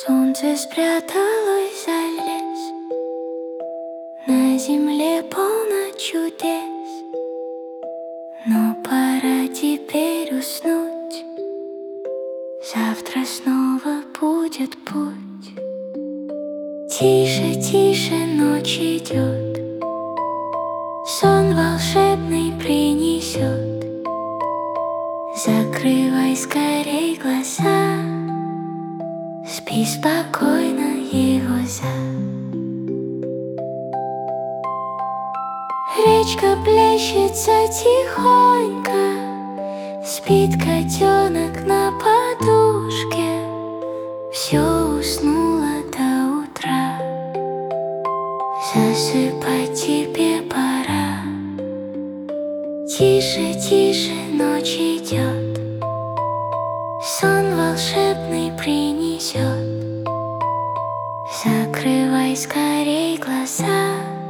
Солнце спряталось за лес, на земле полно чудес, но пора теперь уснуть. Завтра снова будет путь. Тише, тише, ночь идет, сон волшебный принесет. Закрывай скорей глаза, спи спокойно, Егоза. Речка плещется тихонько, спит котенок на подушке. Все уснуло до утра, засыпать тебе пора. Тише, тише, ночь идет, сон волшебный принесет. Закрывай скорей глаза,